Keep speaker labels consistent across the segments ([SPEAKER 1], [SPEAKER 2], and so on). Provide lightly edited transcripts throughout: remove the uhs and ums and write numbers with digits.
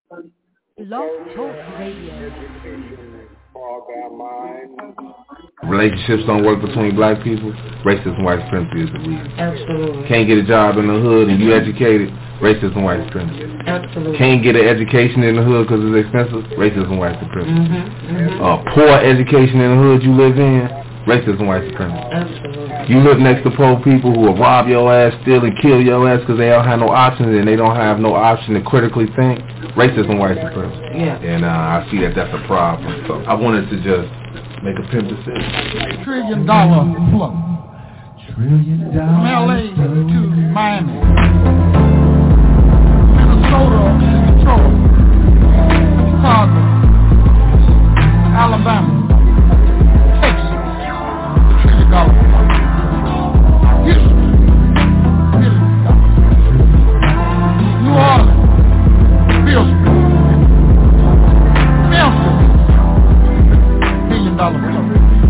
[SPEAKER 1] Blog Talk Radio.
[SPEAKER 2] Relationships don't work between black people. Racism, white supremacy is the reason.
[SPEAKER 3] Absolutely.
[SPEAKER 2] Can't get a job in the hood and you educated. Racism, white supremacy.
[SPEAKER 3] Absolutely.
[SPEAKER 2] Can't get an education in the hood because it's expensive. Racism, white supremacy. Poor education in the hood you live in. Racism, white supremacy.
[SPEAKER 3] Absolutely.
[SPEAKER 2] You live next to poor people who will rob your ass, steal and kill your ass because they don't have no options and they don't have no option to critically think. Racism, white supremacy.
[SPEAKER 3] Yeah.
[SPEAKER 2] And I see that that's a problem. So I wanted to just make a pimp decision.
[SPEAKER 4] $1 trillion flow. From LA to Miami, Minnesota to Detroit, Chicago, Alabama, Texas, $1 trillion flow. Houston, $1 billion. New Orleans, Pillsbury, Memphis, $1 billion flow.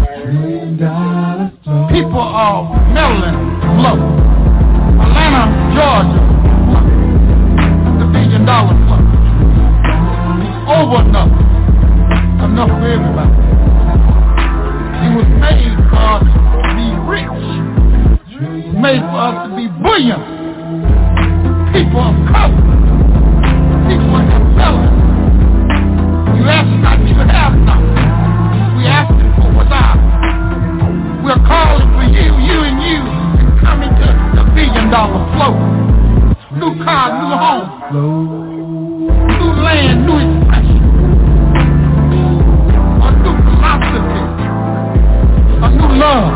[SPEAKER 4] People of Maryland, flow. Atlanta, Georgia, flow. The $1 billion flow. Over enough for everybody. It was made for us to be rich. Made for us to be brilliant. People of color. People of color. You ask not, you have not. We asking for what's ours. We're calling for you and you to come into the $1 billion flow. New car, new home, new land, new expression, a new philosophy, a new love,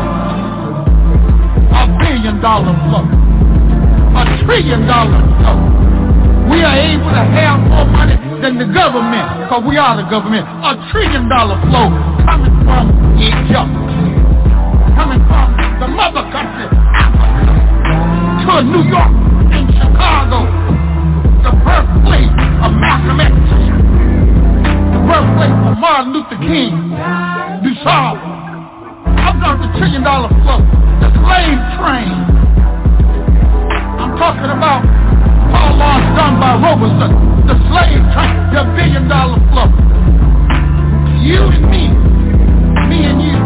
[SPEAKER 4] $1 billion flow, $1 trillion flow. We are able to have more money than the government, because we are the government. $1 trillion flow coming from Egypt, coming from the mother country, Africa, to New York and Chicago, the birthplace of Malcolm X, the birthplace of Martin Luther King, DuSable. I'm talking $1 trillion flow, the slave train. I'm talking about Paul Laws done by Robeson, the slave train, the $1 billion flow. You and me and you.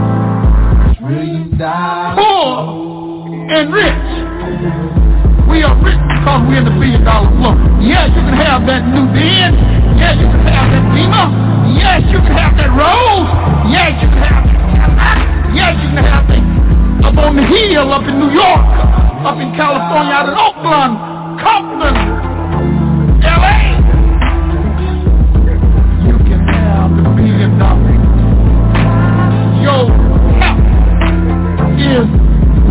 [SPEAKER 4] Poor and rich. We are rich because we're in the $1 billion flow. Yes, you can have that new Benz. Yes, you can have that Beamer. Yes, you can have that Rolls. Yes, you can have that. Yes, you can have that up on the hill, up in New York, up in California, out in Oakland, Compton, LA. You can have the $1 billion. Your health is 100%.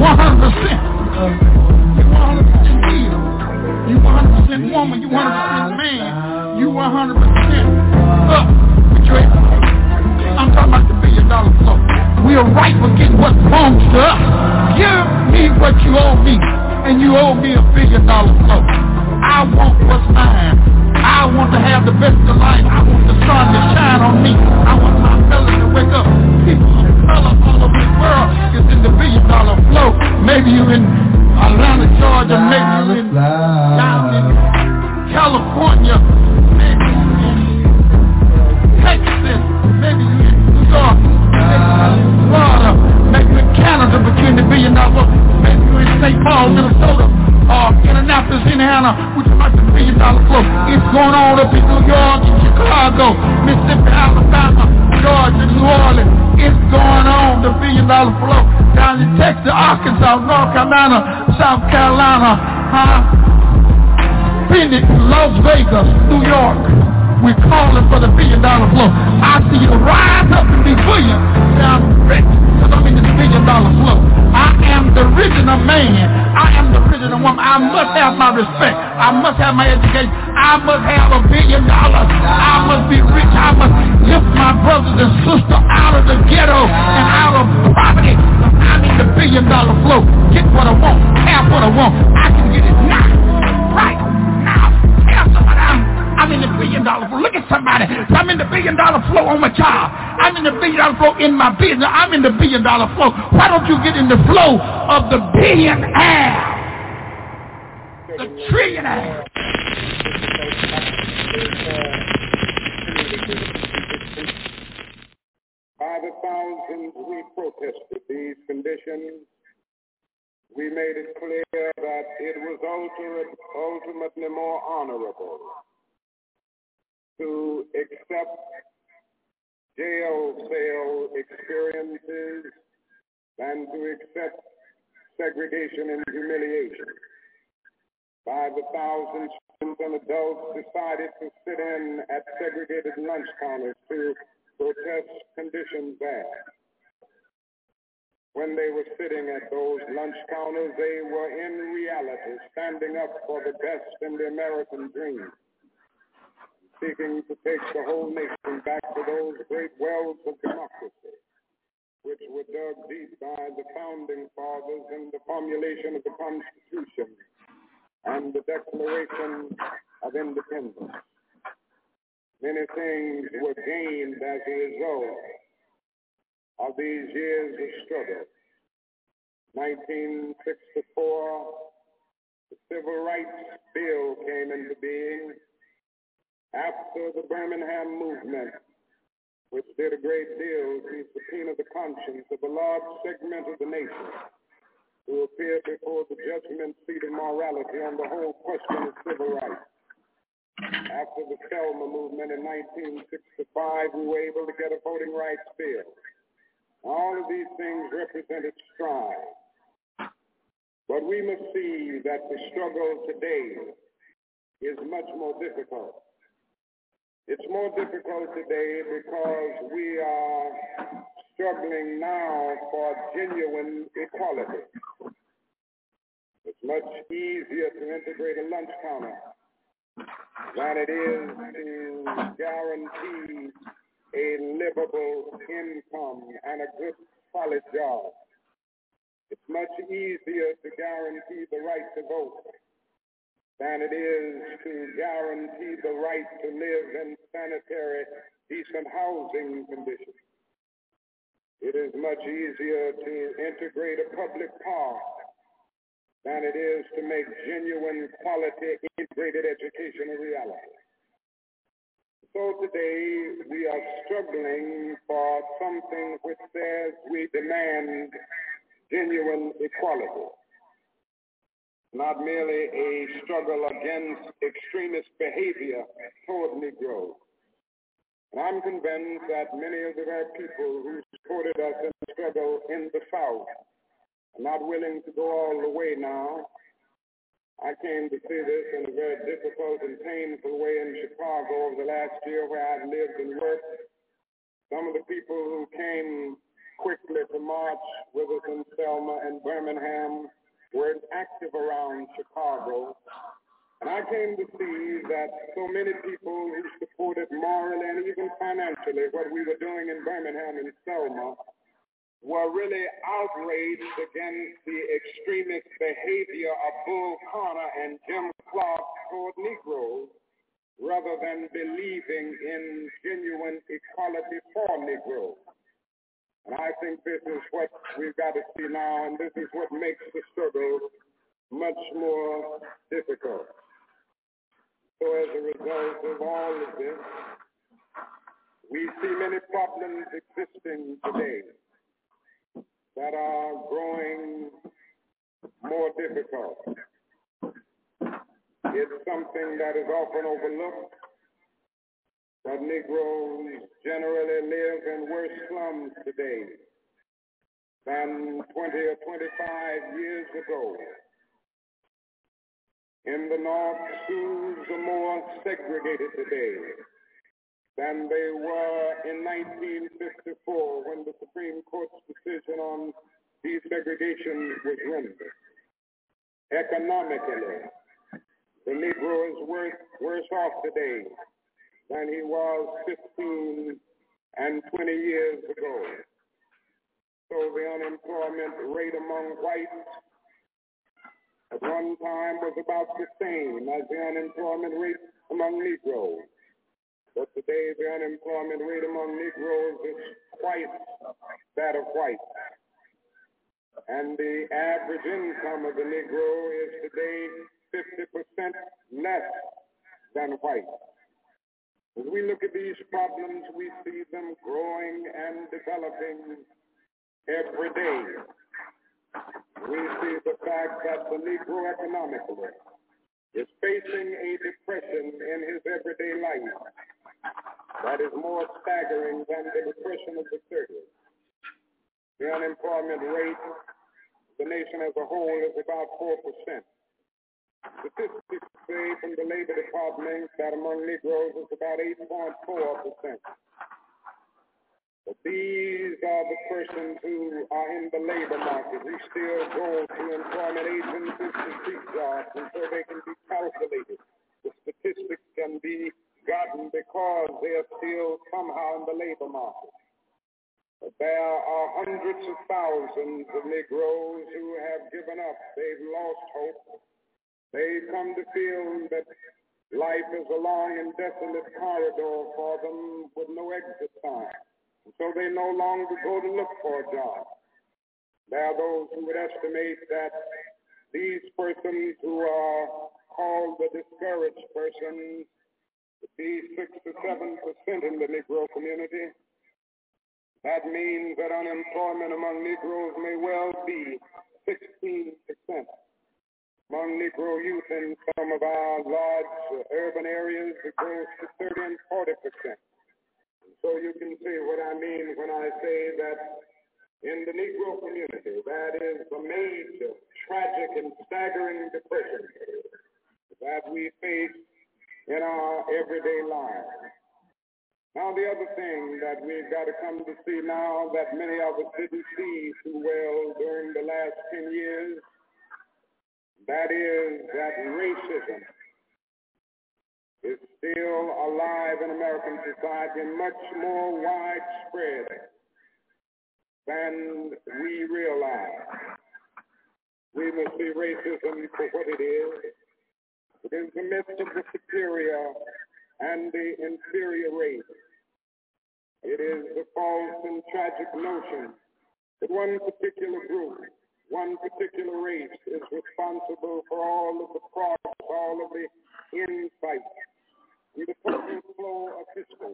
[SPEAKER 4] You 100% healed. You 100% woman. You 100% man. You 100% up with your health. I'm talking about the $1 billion flow. We are right for getting what belongs to us. Give me what you owe me, and you owe me $1 billion flow. I want what's mine. I want to have the best of life. I want the sun to shine on me. I want my fellas to wake up. People of color all over the world is in the $1 billion flow. Maybe you in Atlanta, Georgia. Maybe you in down in California. Maybe you in Texas. Maybe you in New York. Maybe you in Florida. Maybe you in Canada, but you're in the $1 billion flow. Maybe you in St. Paul, Minnesota. Indianapolis, Indiana, which is like the $1 billion flow. It's going on up in New York, in Chicago, Mississippi, Alabama, Georgia, New Orleans. It's going on, the $1 billion flow. Down in Texas, Arkansas, North Carolina, South Carolina, Phoenix, Las Vegas, New York. We're calling for the $1 billion flow. I see you rise up and be brilliant. I'm rich because I'm in this $1 billion flow. I am the original man. I am the original woman. I must have my respect. I must have my education. I must have $1 billion. I must be rich. I must lift my brothers and sisters out of the ghetto and out of poverty. I'm in the $1 billion flow. Get what I want. Have what I want. I can get it now. Right now. Tell somebody I'm in the $1 billion flow. Look at somebody. I'm in the $1 billion flow on my job. I'm in the $1 billion flow in my business. I'm in the $1 billion flow. Why don't you get in the flow of the billionaire? The trillionaire.
[SPEAKER 1] thousands we protested these conditions, we made it clear that it was ultimately more honorable to accept jail cell experiences than to accept segregation and humiliation. By the thousands, students and adults decided to sit in at segregated lunch counters to protest conditions there. When they were sitting at those lunch counters, they were in reality standing up for the best in the American dream, seeking to take the whole nation back to those great wells of democracy, which were dug deep by the founding fathers in the formulation of the Constitution and the Declaration of Independence. Many things were gained as a result of these years of struggle. 1964, the Civil Rights Bill came into being after the Birmingham movement, which did a great deal to subpoena the conscience of a large segment of the nation to appear before the judgment seat of morality on the whole question of civil rights. After the Selma movement in 1965, we were able to get a voting rights bill. All of these things represented strides. But we must see that the struggle today is much more difficult. It's more difficult today because we are struggling now for genuine equality. It's much easier to integrate a lunch counter than it is to guarantee a livable income and a good, solid job. It's much easier to guarantee the right to vote than it is to guarantee the right to live in sanitary, decent housing conditions. It is much easier to integrate a public park than it is to make genuine, quality, integrated education a reality. So today we are struggling for something which says we demand genuine equality, not merely a struggle against extremist behavior toward Negroes. And I'm convinced that many of the very people who supported us in the struggle in the South are not willing to go all the way now. I came to see this in a very difficult and painful way in Chicago over the last year where I've lived and worked. Some of the people who came quickly to march with us in Selma and Birmingham were active around Chicago. And I came to see that so many people who supported morally and even financially what we were doing in Birmingham and Selma were really outraged against the extremist behavior of Bull Connor and Jim Clark toward Negroes, rather than believing in genuine equality for Negroes. And I think this is what we've got to see now, and this is what makes the struggle much more difficult. So as a result of all of this, we see many problems existing today that are growing more difficult. It's something that is often overlooked, but Negroes generally live in worse slums today than 20 or 25 years ago. In the North, schools are more segregated today than they were in 1954 when the Supreme Court's decision on desegregation was rendered. Economically, the Negro is worse off today than he was 15 and 20 years ago. So the unemployment rate among whites at one time was about the same as the unemployment rate among Negroes. But today, the unemployment rate among Negroes is twice that of whites. And the average income of the Negro is today 50% less than whites. As we look at these problems, we see them growing and developing every day. We see the fact that the Negro economically is facing a depression in his everyday life that is more staggering than the depression of the 30s. The unemployment rate of the nation as a whole is about 4%. Statistics say from the Labor Department that among Negroes it's about 8.4%. But these are the persons who are in the labor market who still go to employment agencies to seek jobs, and so they can be calculated. The statistics can be gotten because they are still somehow in the labor market. But there are hundreds of thousands of Negroes who have given up. They've lost hope. They come to feel that life is a long and desolate corridor for them with no exit sign. And so they no longer go to look for a job. There are those who would estimate that these persons who are called the discouraged persons would be 6 to 7% in the Negro community. That means that unemployment among Negroes may well be 16%. Among Negro youth in some of our large urban areas, it goes to 30 and 40%. And so you can see what I mean when I say that in the Negro community, that is a major, tragic, and staggering depression that we face in our everyday lives. Now, the other thing that we've got to come to see now that many of us didn't see too well during the last 10 years, that is that racism is still alive in American society and much more widespread than we realize. We must see racism for what it is. It is the midst of the superior and the inferior race. It is the false and tragic notion that one particular group, one particular race is responsible for all of the progress, all of the insight, and the total flow of history.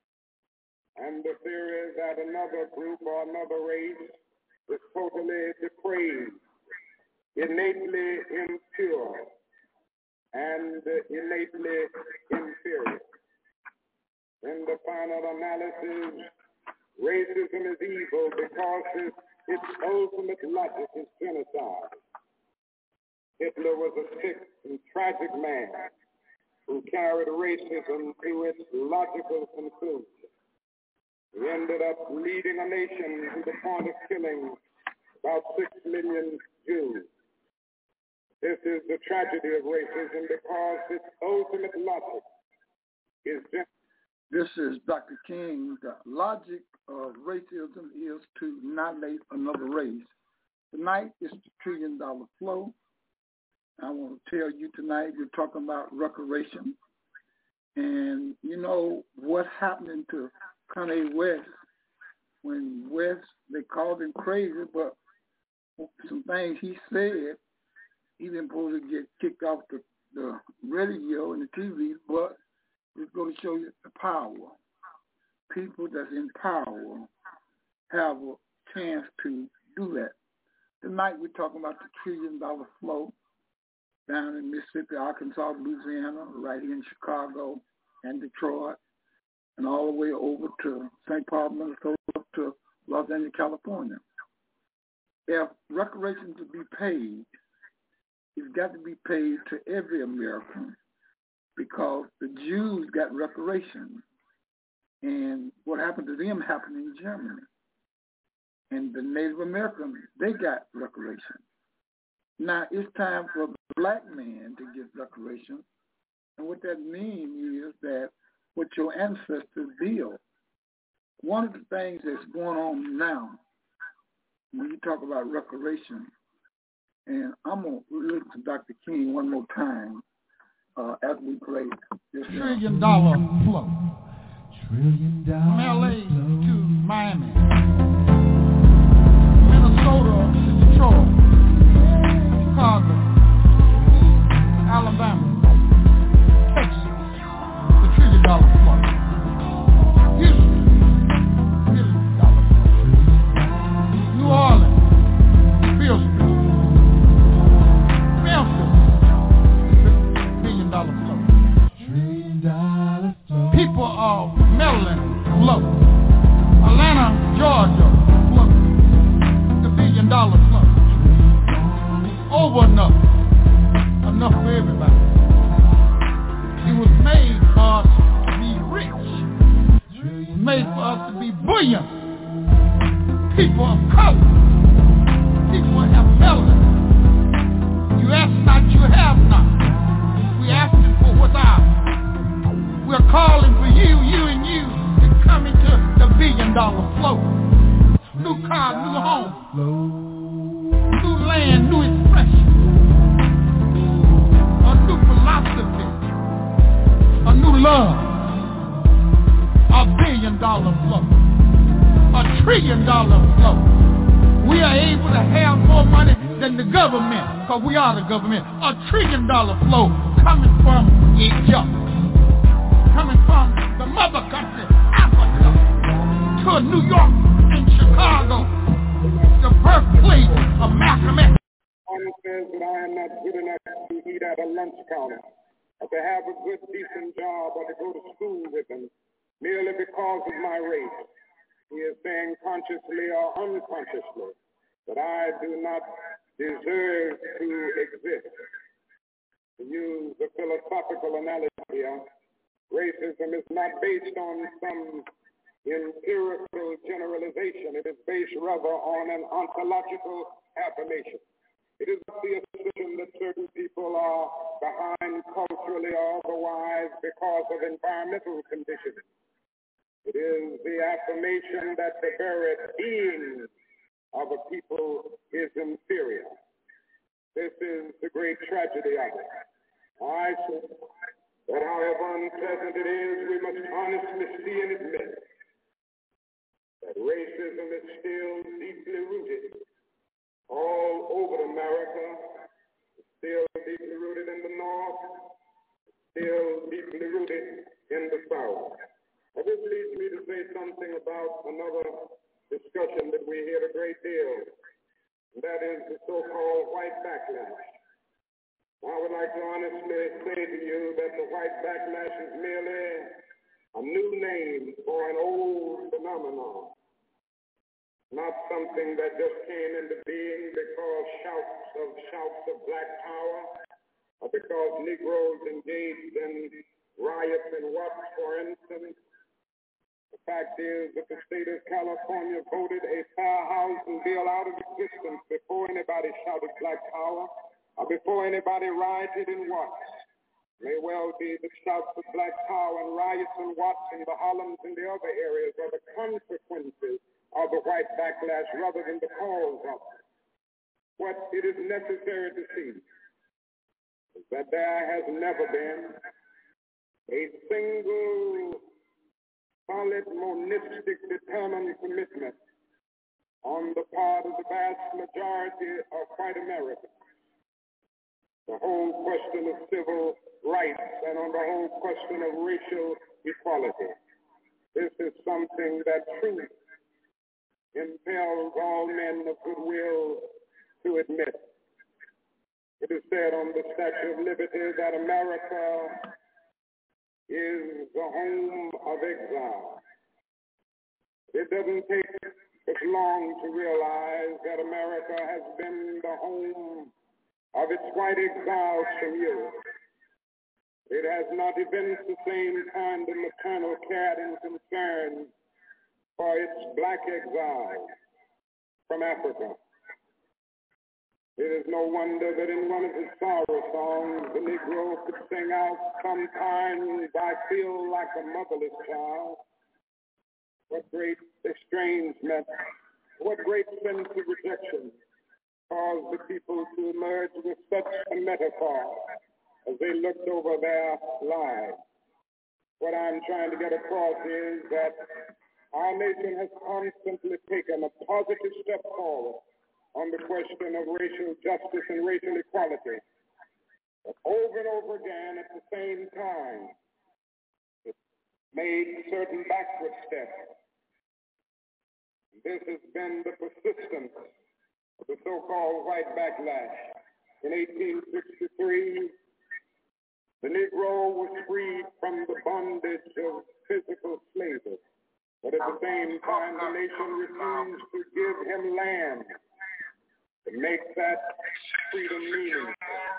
[SPEAKER 1] And the theory that another group or another race is totally depraved, innately impure, and innately inferior. In the final analysis, racism is evil because its ultimate logic is genocide. Hitler was a sick and tragic man who carried racism to its logical conclusion. He ended up leading a nation to the point of killing about 6 million Jews. This is the tragedy of racism because its ultimate logic is genocide.
[SPEAKER 4] This is Dr. King. The logic of racism is to annihilate another race. Tonight is the $1 trillion flow. I want to tell you tonight we're talking about reparation. And you know what happened to Kanye West when West, they called him crazy, but some things he said, he didn't supposed to get kicked off the radio and the TV, but it's going to show you the power. People that's in power have a chance to do that. Tonight we're talking about the $1 trillion flow down in Mississippi, Arkansas, Louisiana, right here in Chicago and Detroit, and all the way over to St. Paul, Minnesota, up to Los Angeles, California. If reparations to be paid, it's got to be paid to every American, because the Jews got reparations, and what happened to them happened in Germany. And the Native Americans, they got reparations. Now it's time for the black man to get reparations, and what that means is that what your ancestors built. One of the things that's going on now, when you talk about reparations, and I'm going to listen to Dr. King one more time, as we play this
[SPEAKER 3] $1 trillion flow. From LA to Miami, Minnesota to Detroit, Chicago, Alabama, Texas, the $1 trillion flow.
[SPEAKER 4] of Maryland float. Atlanta, Georgia float. The $1 billion float. Over enough. Enough for everybody. It was made for us to be rich. It was made for us to be buoyant. People of color. People have melanin. You ask not, you have not. We asking for what's ours. We're calling for you and you to come into the $1 billion float. New car, new home. New land, new expression. A new philosophy. A new love. A $1 billion float. A $1 trillion float. We are able to have more money than the government, because we are the government. A $1 trillion flow coming from Egypt, coming from the mother country, Africa, to New York and Chicago, the birthplace of Malcolm X.
[SPEAKER 1] One says that I am not good enough to eat at a lunch counter, or to have a good, decent job, or to go to school with them, merely because of my race. He is saying consciously or unconsciously that I do not deserve to exist. To use a philosophical analogy, racism is not based on some empirical generalization. It is based rather on an ontological affirmation. It is not the assumption that certain people are behind culturally or otherwise because of environmental conditions. It is the affirmation that the very being of a people is inferior. This is the great tragedy of it. I say that however unpleasant it is, we must honestly see and admit that racism is still deeply rooted all over America. It's still deeply rooted in the North, still deeply rooted in the South. This leads me to say something about another discussion that we hear a great deal, and that is the so-called white backlash. I would like to honestly say to you that the white backlash is merely a new name for an old phenomenon, not something that just came into being because shouts of black power, or because Negroes engaged in riots and what, for instance. The fact is that the state of California voted a fair housing bill out of existence before anybody shouted black power or before anybody rioted in Watts. May well be the shouts of black power and riots in Watts and the Harlems and the other areas are the consequences of the white backlash rather than the cause of it. What it is necessary to see is that there has never been a single solid, monistic, determined commitment on the part of the vast majority of white Americans. The whole question of civil rights and on the whole question of racial equality. This is something that truth impels all men of goodwill to admit. It is said on the Statue of Liberty that America is the home of exile. It doesn't take as long to realize that America has been the home of its white exiles from Europe. It has not evinced the same kind of maternal care and concern for its black exiles from Africa. It is no wonder that in one of his sorrow songs, the Negro could sing out, "Sometimes I feel like a motherless child." What great estrangement, what great sense of rejection caused the people to emerge with such a metaphor as they looked over their lives. What I'm trying to get across is that our nation has constantly taken a positive step forward on the question of racial justice and racial equality. But over and over again, at the same time, it made certain backward steps. This has been the persistence of the so-called white backlash. In 1863, the Negro was freed from the bondage of physical and the nation refused to give him land to make that freedom meaningful.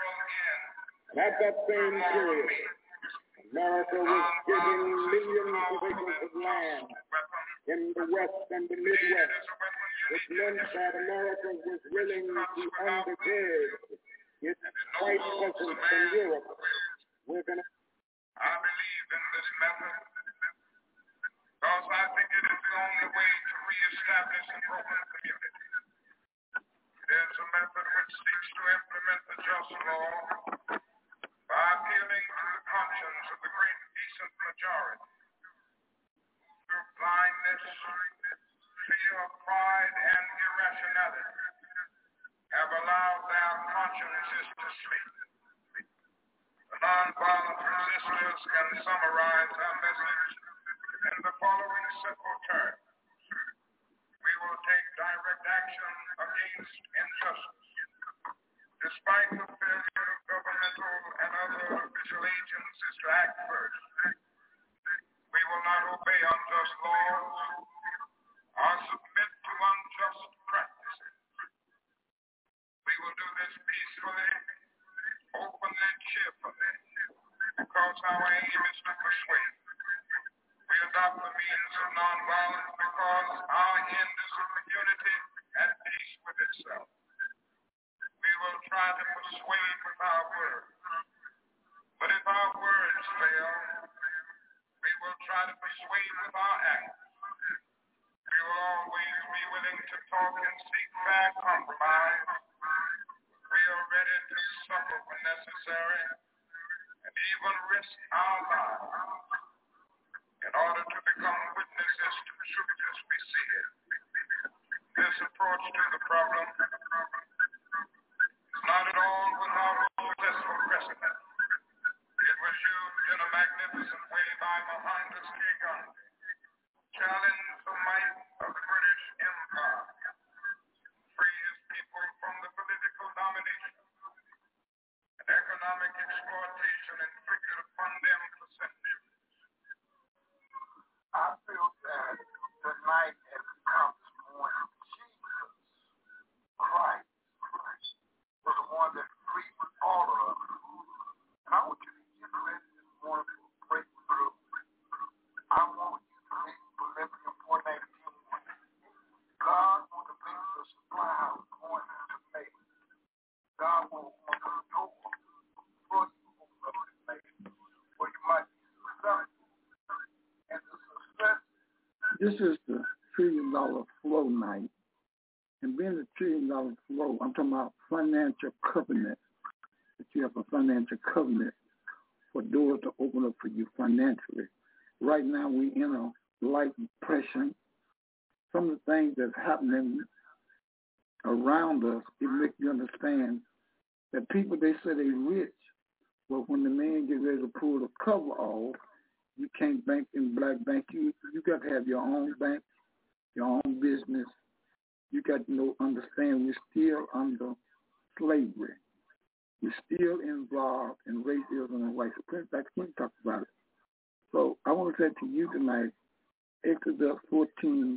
[SPEAKER 1] And at that same period, America was giving millions of acres of land in the West and the Midwest, which meant that America was willing to undergird its white presence in Europe with an...
[SPEAKER 5] I believe in this method because I think it is the only way to reestablish a broken community. It is a method which seeks to implement the just law by appealing to the conscience of the great decent majority who, through blindness, fear of pride, and irrationality, have allowed their consciences to sleep. The nonviolent resistors can summarize our message in the following simple terms. We will take direct action against injustice. Despite the failure of governmental and other official agencies to act first, we will not obey unjust laws or submit to unjust practices. We will do this peacefully, openly, cheerfully, because our aim is to persuade. We adopt the means of nonviolence because our end is a community at peace with itself. We will try to persuade with our words. But if our words fail, we will try to persuade with our acts. We will always be willing to talk and seek fair compromise. We are ready to suffer when necessary and even risk our lives in order to become witnesses to truth as we see it. This approach to the problem is not at all without a successful precedent. It was used in a magnificent way by Mohandas K. Gandhi, challenged the might of the British Empire, free his people from the political domination and economic exploitation inflicted upon them for centuries.
[SPEAKER 4] I feel that tonight has come this morning. Jesus Christ was the one that freed all of us. And I want you to get ready this morning for a breakthrough. I want you to read Philippians 4:19. God wants to make the supply house going into faith. God will open the door for you to open up the faith where you might be successful. And the success. This is the $1 trillion flow night. And being the $1 trillion flow, I'm talking about financial covenant. That you have a financial covenant for doors to open up for you financially. Right now we're in a light depression. Some of the things that's happening around us, it makes you understand that people, they say they're rich, but when the man gets ready to pull the cover off, you can't bank in black bank. You got to have your own bank, your own business. You got to understand we're still under slavery. We're still involved in racism and white supremacy. Like Quinn talked about it. So I want to say to you tonight, Exodus 14:14,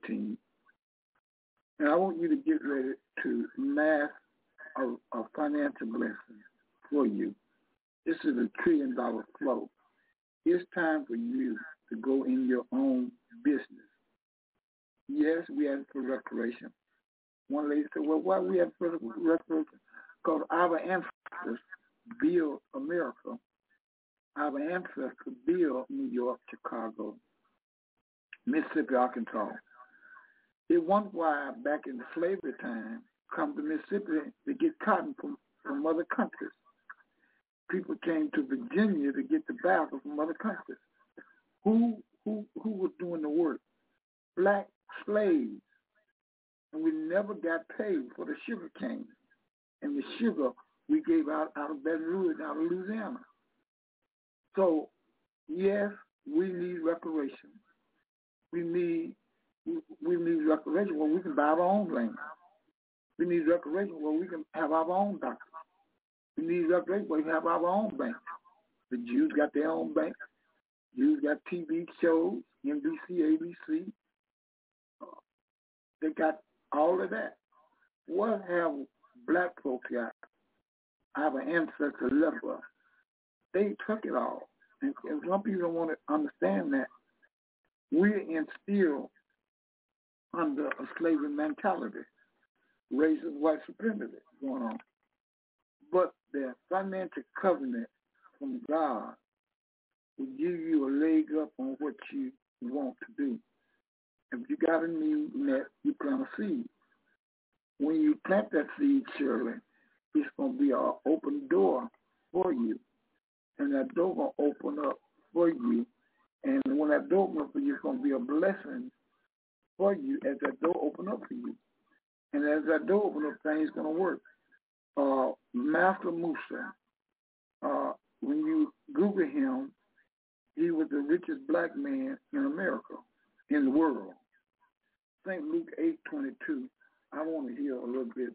[SPEAKER 4] and I want you to get ready to mass a financial blessing for you. This is a $1 trillion flow. It's time for you to go in your own business. Yes, we ask for reparation. One lady said, well, why we ask for reparation? Because our ancestors built America. Our ancestors built New York, Chicago, Mississippi, Arkansas. It wasn't why back in the slavery time, come to Mississippi to get cotton from other countries. People came to Virginia to get tobacco from other countries. Who was doing the work? Black slaves. And we never got paid for the sugar cane. And the sugar we gave out of Baton Rouge, out of Louisiana. So, yes, we need reparation. We need reparation where we can buy our own land. We need reparation where we can have our own doctors. We need reparation where we can have our own bank. The Jews got their own bank. Jews got TV shows, NBC, ABC. They got all of that. What have black folks got? Our ancestors left us. They took it all. And some people don't want to understand that. We're instilled under a slavery mentality, racist white supremacy going on. But the financial covenant from God will give you a leg up on what you want to do. If you got a need met, you plant a seed. When you plant that seed, Shirley, it's going to be an open door for you. And that door going to open up for you. And when that door opens up for you, it's going to be a blessing for you as that door opens up for you. And as that door opens up, things going to work. Master Musa, when you Google him, he was the richest black man in America, in the world. St. Luke 8:22. I want to hear a little bit.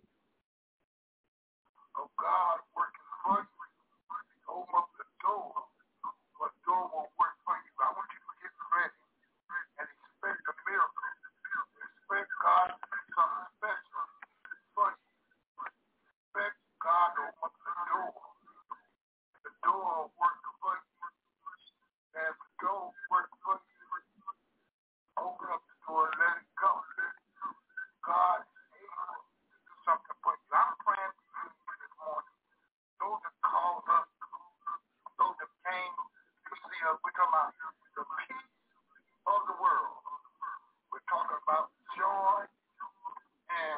[SPEAKER 5] Of God working for you. Open up the door. But the door won't work for you. I want you to get ready and expect a miracle. Expect God to do something special for you. Expect God to open up the door. The door will work for you. And the door work for you. Open up the door and let it go. God is able to do something for you. I'm praying for you this morning. Those that called us, those that came to see us, we're talking about the peace of the world. We're talking about joy and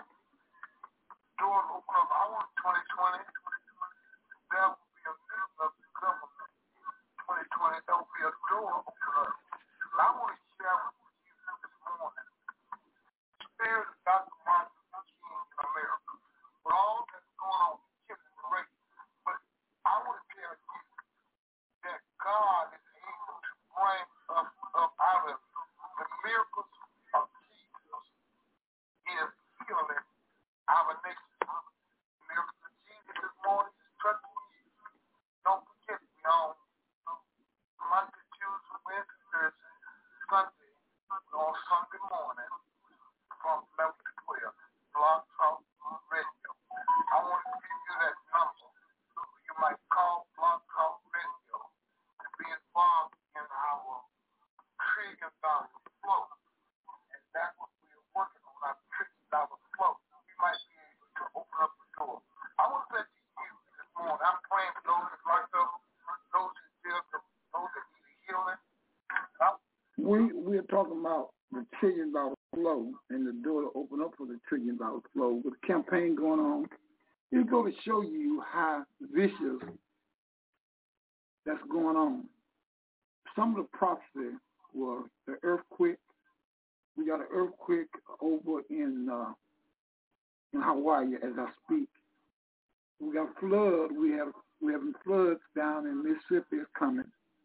[SPEAKER 5] doors open up. I want 2020. There will be a new of the government. 2020, there will be a door open up. I want to share with you this morning. There's Dr. Martin Luther King in America. With all that's going on, killing the race. But I want to tell you that God is able to bring us up out of the miracles of Jesus is healing our nation. The miracles of Jesus this morning is touching you. Don't forget me on Monday, Tuesday, Wednesday, Thursday, Sunday, on Sunday morning from 11 to 12, Blog Talk Radio. I want to give you that number. You might call Blog Talk Radio to be involved in our $1 trillion flow. And that's what we're working on, our $1 trillion flow. We might be able to open up the door. I want to say to you this morning, I'm praying for those that locked up, those that feel, those that need healing.
[SPEAKER 4] We're talking about the $1 trillion flow and the door to open up for the $1 trillion flow. With the campaign going on, it's going to show you how vicious that's going on. Some of the prophecy was the earthquake. We got an earthquake over in Hawaii as I speak. We got flood. We're having floods down in Mississippi. It's coming.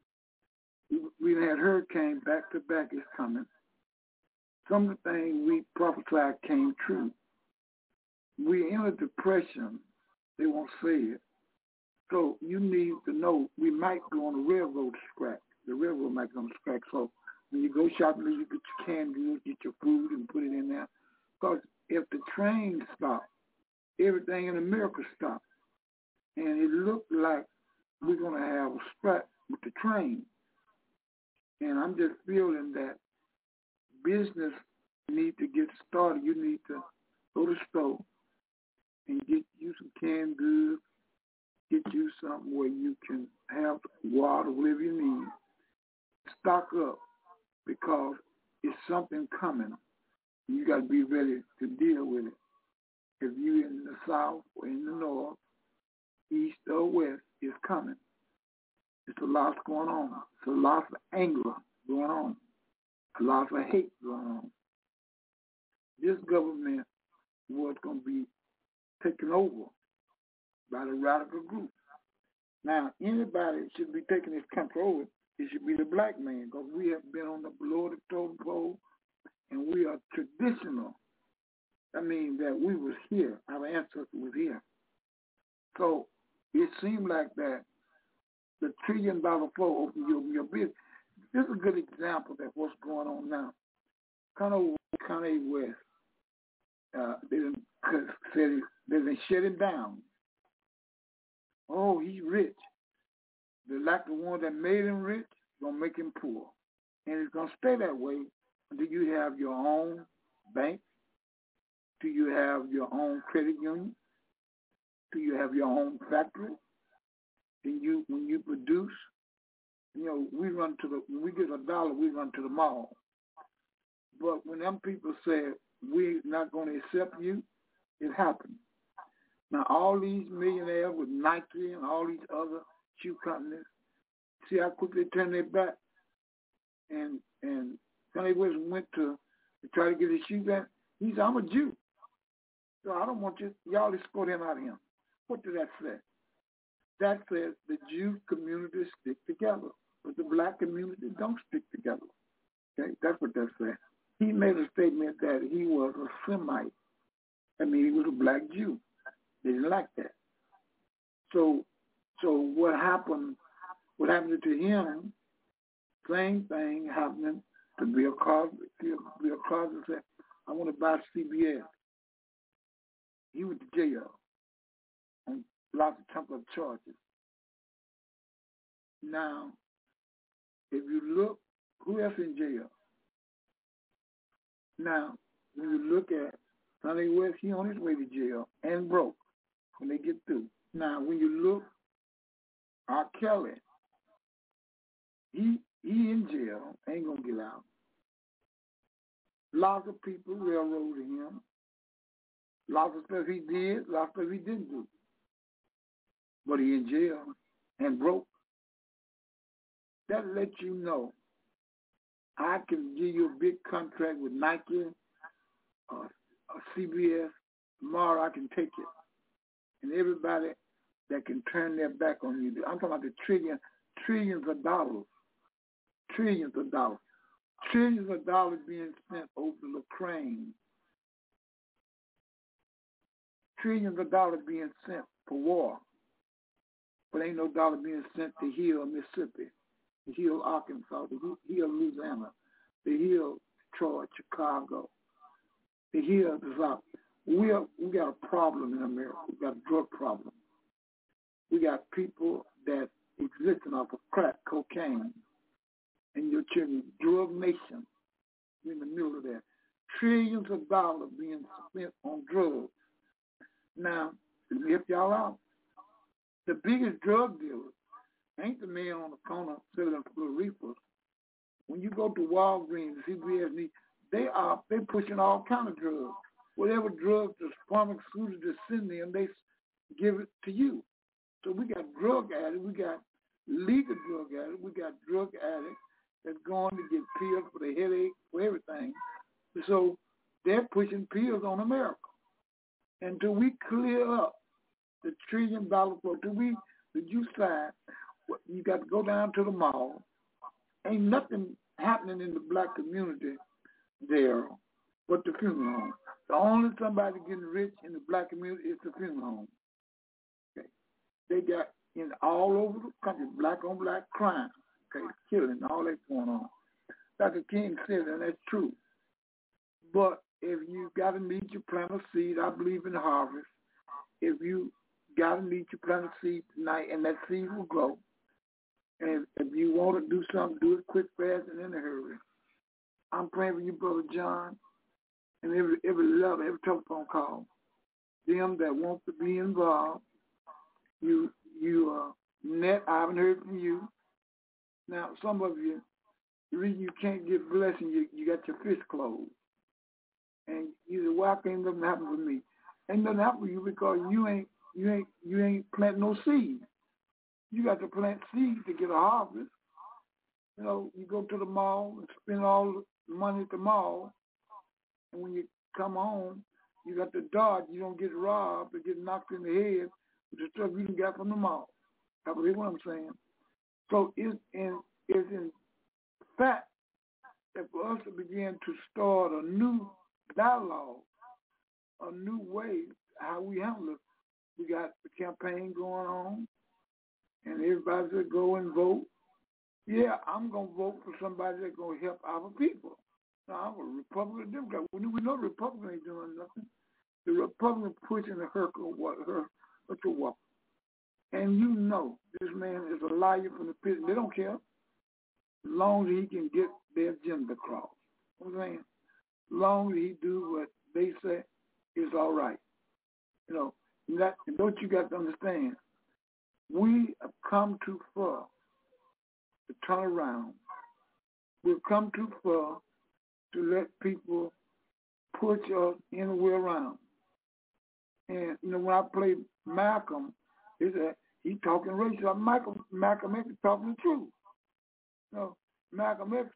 [SPEAKER 4] We had hurricane back to back is coming. Some of the things we prophesied came true. We're in a depression. They won't say it. So you need to know we might go on the railroad track. The railroad might go on the track. So when you go shopping, you get your canned goods, get your food, and put it in there. Because if the train stops, everything in America stops. And it looked like we're going to have a strike with the train. And I'm just feeling that business need to get started. You need to go to the store and get you some canned goods, get you something where you can have water, whatever you need. Stock up because it's something coming. You got to be ready to deal with it. If you're in the south or in the north, east or west, it's coming. It's a lot going on. It's a lot of anger going on. A lot of hate going on. This government was going to be taken over by the radical group. Now, anybody that should be taking this country over, it should be the black man, because we have been on the below the totem pole, and we are traditional. That means that we was here. Our ancestors was here. So it seemed like that the $1 trillion flow opened your business. This is a good example of what's going on now. Kanye West they didn't shut him down. Oh, he's rich. They're like the one that made him rich, gonna make him poor. And it's gonna stay that way until you have your own bank, till you have your own credit union, till you have your own factory. Then when you produce, when we get $1, we run to the mall. But when them people say we're not gonna accept you, it happens. Now all these millionaires with Nike and all these other shoe companies, see how quickly they turn their back. And Kanye West went to try to get his shoe back. He said, I'm a Jew, so I don't want y'all to escort him out of him. What did that say? That says the Jew community stick together, but the black community don't stick together. Okay, that's what that says. He made a statement that he was a Semite. I mean, he was a black Jew. They didn't like that. So what happened to him, same thing happening to Bill Cosby. Bill Cosby said, I want to buy CBS. He went to jail on lots of trumped-up charges. Now, if you look, who else in jail? Now, when you look at Kanye West, he on his way to jail and broke when they get through. Now, when you look, R. Kelly, he in jail, ain't gonna get out. Lots of people railroaded him. Lots of stuff he did, lots of stuff he didn't do. But he in jail and broke. That lets you know I can give you a big contract with Nike or CBS. Tomorrow I can take it. And everybody that can turn their back on you. I'm talking about the trillions of dollars. Trillions of dollars. Trillions of dollars being spent over Ukraine. Trillions of dollars being sent for war. But ain't no dollar being sent to heal Mississippi, to heal Arkansas, to heal Louisiana, to heal Detroit, Chicago, to heal the South. We got a problem in America. We got a drug problem. We got people that existing off of crack, cocaine, and your children, drug nation. We're in the middle of that. Trillions of dollars being spent on drugs. Now, let me help y'all out. The biggest drug dealers ain't the man on the corner selling reefers. When you go to Walgreens, CVS, they pushing all kind of drugs. Whatever drugs the pharmaceuticals send them, they give it to you. So we got drug addicts, we got legal drug addicts, we got drug addicts that's going to get pills for the headache, for everything. So they're pushing pills on America. Until we clear up the $1 trillion flow, the you side, you got to go down to the mall. Ain't nothing happening in the black community there but the funeral home. The only somebody getting rich in the black community is the funeral home. Okay. They got all over the country, black on black crime, okay, killing, all that's going on. Dr. King said, and that's true. But if you got a need, you plant a seed. I believe in harvest. If you got a need, you plant a seed tonight, and that seed will grow. And if you want to do something, do it quick, fast, and in a hurry. I'm praying for you, Brother John, and every letter, every telephone call. Them that want to be involved, Net, I haven't heard from you. Now, some of you, the reason you can't get blessing, you got your fist closed. And you say, why can't nothing happen for me? Ain't nothing happen for you because you ain't planting no seed. You got to plant seeds to get a harvest. You know, you go to the mall and spend all the money at the mall, and when you come home, you got to dodge. You don't get robbed or get knocked in the head with the stuff you got from the mall. That's what I'm saying. So it's in fact that for us to begin to start a new dialogue, a new way how we handle it. We got the campaign going on, and everybody said go and vote. Yeah, I'm going to vote for somebody that's going to help our people. Now, I'm a Republican Democrat. We know Republicans ain't doing nothing. the Republican pushing the Herschel Walker. And you know this man is a liar from the prison. They don't care. As long as he can get their agenda across. You know what I'm saying? As long as he do what they say, it's all right. You know, and don't you got to understand, we have come too far to turn around. We've come too far to let people push us anywhere around. And, you know, when I played Malcolm, he talking racial. Malcolm X is talking the truth. You know, Malcolm X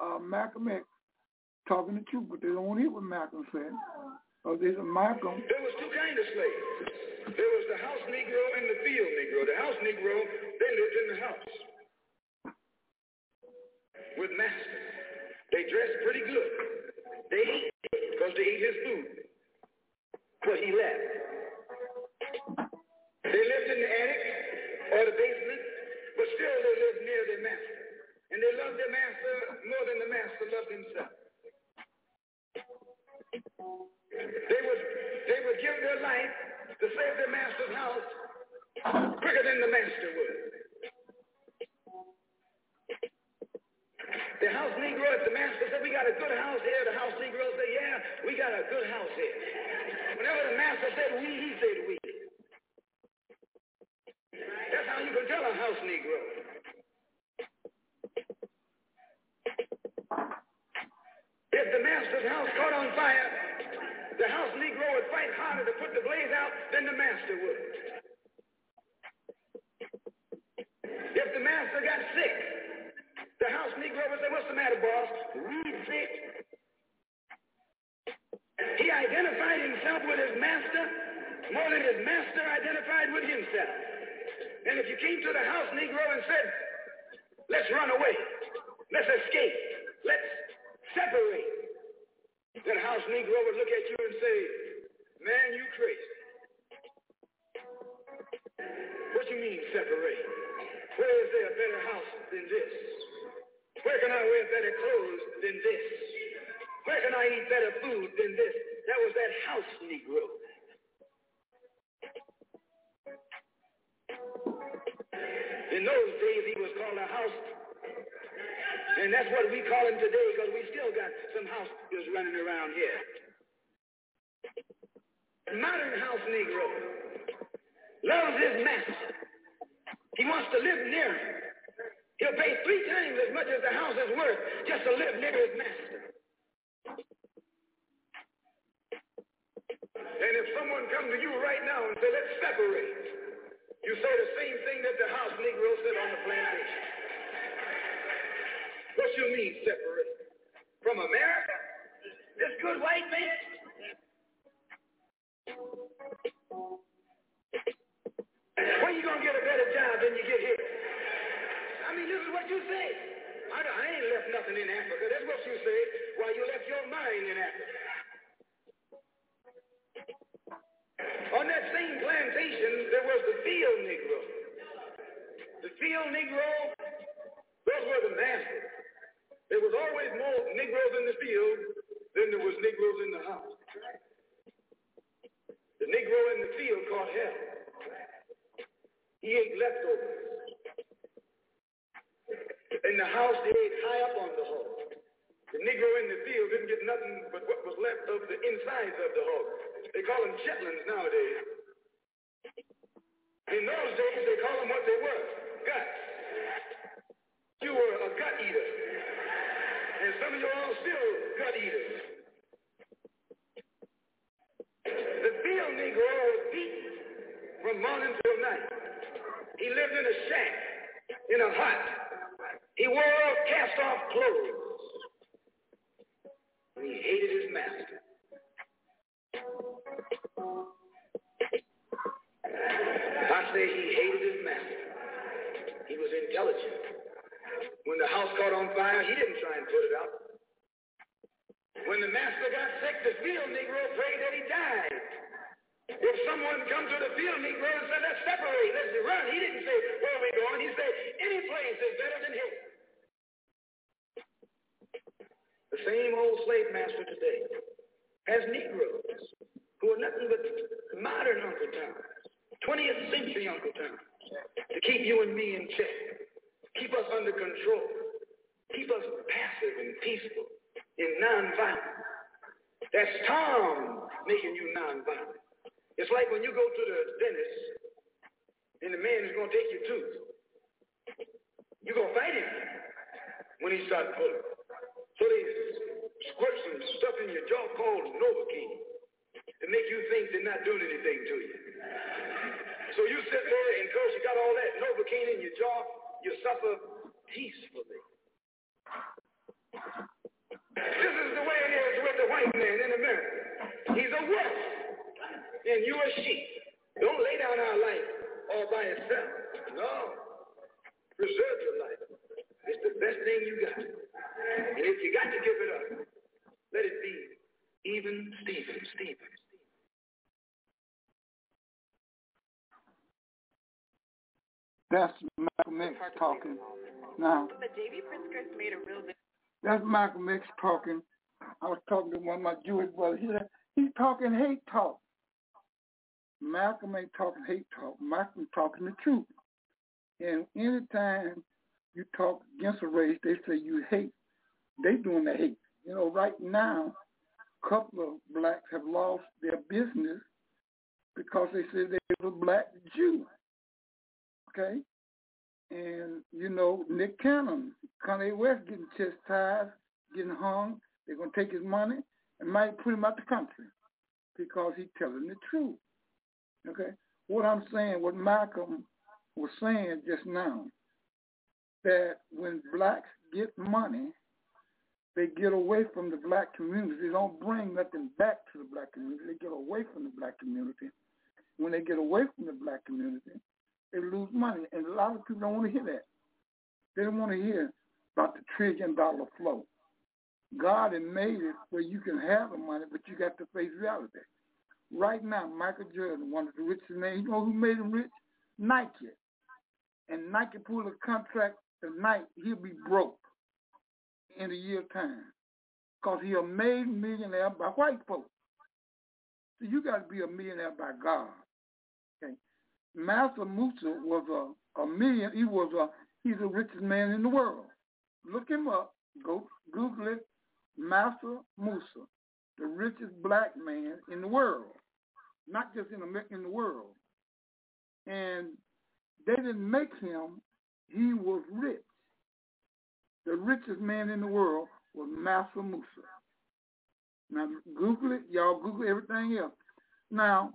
[SPEAKER 4] talking the truth, but they don't want to hear what Malcolm said. There's a Malcolm.
[SPEAKER 5] There was two kinds of slaves. There was the house Negro and the field Negro. The house Negro, they lived in the house with master. They dressed pretty good. They ate because they ate his food. But he left. They lived in the attic or the basement, but still they lived near their master. And they loved their master more than the master loved himself. They would give their life to save their master's house quicker than the master would. The house Negro, if the master said, we got a good house here, the house Negro said, yeah, we got a good house here. Whenever the master said we, he said we. That's how you can tell a house Negro. If the master's house caught on fire, the house Negro would fight harder to put the blaze out than the master would. If the master got sick, the house Negro would say, what's the matter, boss? Reed sick. He identified himself with his master more than his master identified with himself. And if you came to the house Negro and said, let's run away, let's escape, let's separate, then house Negro would look at you and say, man, you crazy. What you mean separate? Where is there a better house than this? Where can I wear better clothes than this? Where can I eat better food than this? That was that house Negro. In those days, he was called a house. And that's what we call him today, because we still got some houses running around here. Modern house Negro loves his master. He wants to live near him. He'll pay 3 times as much as the house is worth just to live near his master. And if someone comes to you right now and say, let's separate, you say the same thing that the house Negro said on the plantation. What you mean separate? From America? This good white man? Where you going to get a better job than you get here? I mean, this is what you say. I ain't left nothing in Africa. That's what you say while you left your mind in Africa. On that same plantation, there was the field Negro. The field Negro, those were the masters. There was always more Negroes in the field than there was Negroes in the house. The Negro in the field caught hell. He ate leftovers. In the house, they ate high up on the hog. The Negro in the field didn't get nothing but what was left of the insides of the hog. They call them chitlins nowadays. In those days, they call them what they were, guts. You were a gut eater. And some of you all still gut eaters. The field Negro was beaten from morning till night. He lived in a shack, in a hut. He wore cast-off clothes. And he hated his master. I say he hated his master. He was intelligent. When the house caught on fire, he didn't try and put it out. When the master got sick, the field Negro prayed that he died. If someone come to the field Negro and said, let's separate, let's run, he didn't say, where are we going? He said, any place is better than here. The same old slave master today has Negroes
[SPEAKER 6] who are nothing but modern Uncle Tom, 20th century Uncle Tom, to keep you and me in check, keep us under control, keep us passive and peaceful and nonviolent. That's Tom making you nonviolent. It's like when you go to the dentist and the man is going to take your tooth. You're going to fight him when he starts pulling. So they squirt some stuff in your jaw called Novocaine to make you think they're not doing anything to you. So you sit there and because you got all that Novocaine in your jaw, you suffer peacefully. This is the way it is with the white man in America. He's a wolf, and you a sheep. Don't lay down our life all by itself. No. Preserve your life. It's the best thing you got. And if you got to give it up, let it be even Stevens.
[SPEAKER 4] That's Malcolm X talking. Now,
[SPEAKER 7] But J.B. Pritzker's made a real big...
[SPEAKER 4] That's Malcolm X talking. I was talking to one of my Jewish brothers. He's talking hate talk. Malcolm ain't talking hate talk. Malcolm talking the truth. And anytime you talk against a race, they say you hate. They doing the hate. You know, right now, a couple of blacks have lost their business because they said they were a black Jew. Okay? And, you know, Nick Cannon, Kanye West getting chastised, getting hung. They're going to take his money and might put him out the country because he's telling the truth. Okay? What I'm saying, what Malcolm was saying just now, that when blacks get money, they get away from the black community. They don't bring nothing back to the black community. They get away from the black community. When they get away from the black community, they lose money. And a lot of people don't want to hear that. They don't want to hear about the $1 trillion flow. God had made it where you can have the money, but you got to face reality. Right now, Michael Jordan, one of the richest men, you know who made him rich? Nike. And Nike pulled a contract tonight, he'll be broke in a year's time because he's a made millionaire by white folks. So you got to be a millionaire by God. Okay. Master Musa was a million. He's the richest man in the world. Look him up. Go Google it. Master Musa, the richest black man in the world, not just in America, in the world. And they didn't make him. He was rich. The richest man in the world was Master Musa. Now, Google it. Y'all Google everything else. Now,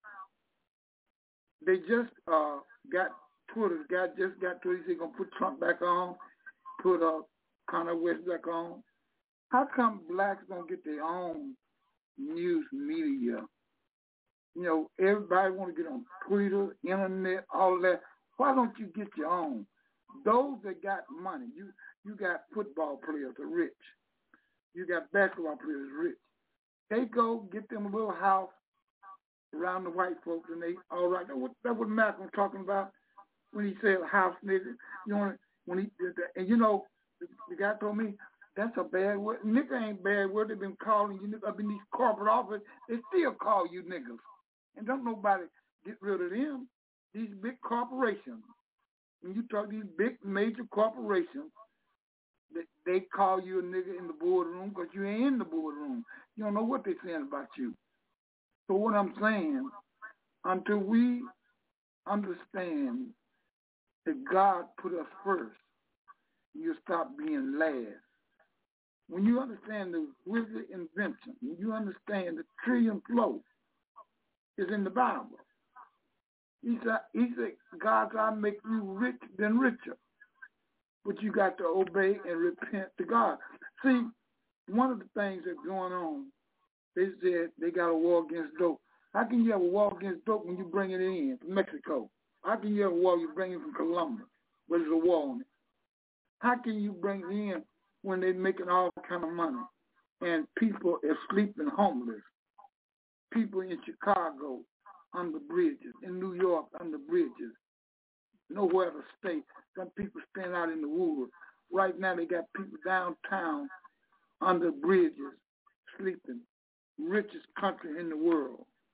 [SPEAKER 4] they just got Twitter. The guy just got Twitter. He's going to put Trump back on, put Kanye West back on. How come blacks don't get their own news media? You know, everybody want to get on Twitter, internet, all that. Why don't you get your own? Those that got money, you got football players that are rich. You got basketball players rich. They go get them a little house around the white folks, and they all right. That's what Malcolm was talking about when he said house nigga. You know, when he did that, and you know, the guy told me that's a bad word. Nigga ain't bad word. They've been calling you niggas up in these corporate offices. They still call you niggas, and don't nobody get rid of them. These big corporations. When you talk these big major corporations, they call you a nigga in the boardroom because you ain't in the boardroom. You don't know what they're saying about you. So what I'm saying, until we understand that God put us first, you stop being last. When you understand the wizard invention, when you understand the trillion flow is in the Bible. He said, God, I'll make you rich than richer. But you got to obey and repent to God. See, one of the things that's going on, they said they got a war against dope. How can you have a war against dope when you bring it in from Mexico? How can you have a war you bring it from Colombia, where there's a war on it? How can you bring it in when they're making all kind of money and people are sleeping homeless? People in Chicago under bridges, in New York under bridges, nowhere to stay. Some people staying out in the woods. Right now they got people downtown under bridges sleeping. Richest country in the world.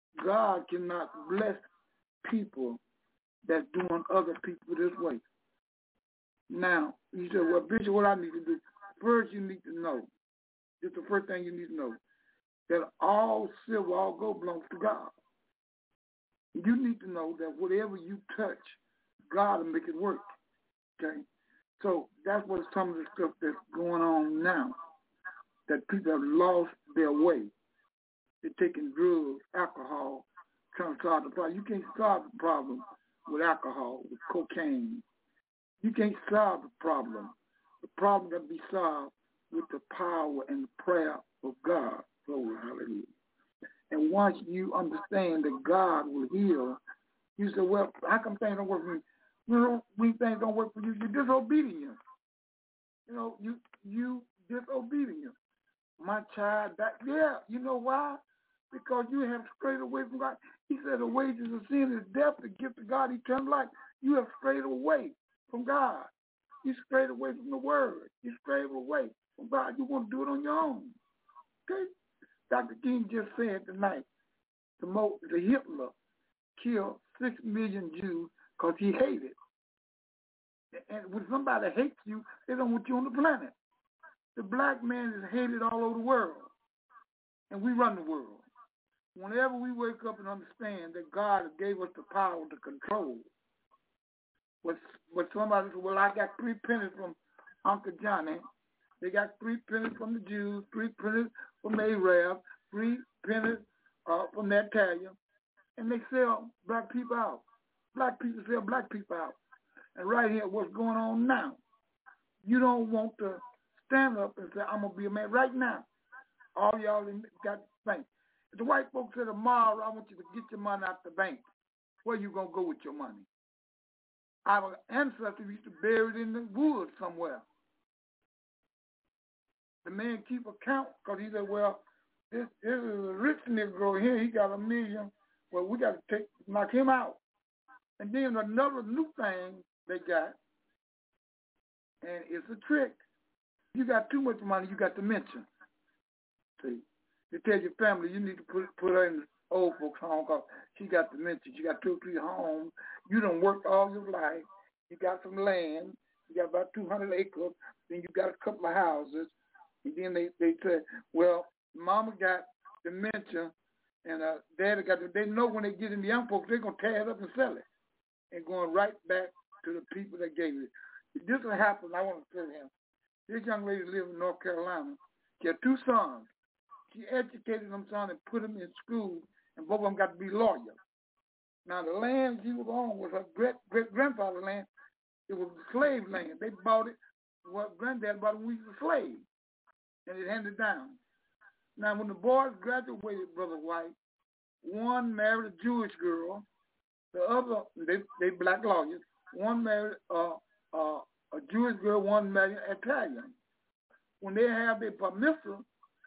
[SPEAKER 4] God cannot bless people that's doing other people this way. Now, you say, well, Bishop, what I need to do? First, you need to know. This is the first thing you need to know. That all silver, all gold belongs to God. You need to know that whatever you touch, God will make it work. Okay? So that's what some of the stuff that's going on now. That people have lost their way. They're taking drugs, alcohol, trying to solve the problem. You can't solve the problem with alcohol, with cocaine. You can't solve the problem. The problem can be solved with the power and the prayer of God. Glory, hallelujah. And once you understand that God will heal, you say, well, how come things don't work for me? You know, when things don't work for you, you're disobedient. You know, you disobedient. My child, you know why? Because you have strayed away from God. He said the wages of sin is death, the gift of God, eternal life. You have strayed away from God. You strayed away from the word. You strayed away from God. You want to do it on your own. Okay? Dr. King just said tonight, the Hitler killed 6 million Jews because he hated. And when somebody hates you, they don't want you on the planet. The black man is hated all over the world. And we run the world. Whenever we wake up and understand that God gave us the power to control, what somebody said, well, I got 3 pennies from Uncle Johnny. They got 3 pennies from the Jews, 3 pennies from the Arab, 3 pennies from the Italian, and they sell black people out. Black people sell black people out. And right here, what's going on now? You don't want to stand up and say, I'm going to be a man right now. All y'all got to think. If the white folks say tomorrow, I want you to get your money out the bank, where you going to go with your money? Our ancestors used to bury it in the woods somewhere. The man keep account because he said, well, this is a rich Negro here. He got $1 million. Well, we got to knock him out. And then another new thing they got, and it's a trick. You got too much money, you got dementia. See, they tell your family you need to put her in the old folks' home because she got dementia. She got 2 or 3 homes. You done worked all your life. You got some land. You got about 200 acres. Then you got a couple of houses. And then they say, well, mama got dementia and daddy got they know when they get in the young folks, they're going to tear it up and sell it. And going right back to the people that gave it. If this will happen, I want to tell him. This young lady lived in North Carolina. She had 2 sons. She educated them sons and put them in school, and both of them got to be lawyers. Now, the land she was on was her great-grandfather's land. It was slave land. They bought it, well, granddad bought it when he was a slave, and it handed down. Now, when the boys graduated, Brother White, one married a Jewish girl, the other, they black lawyers, one married a Jewish girl, one married an Italian. When they have their bar mitzvah,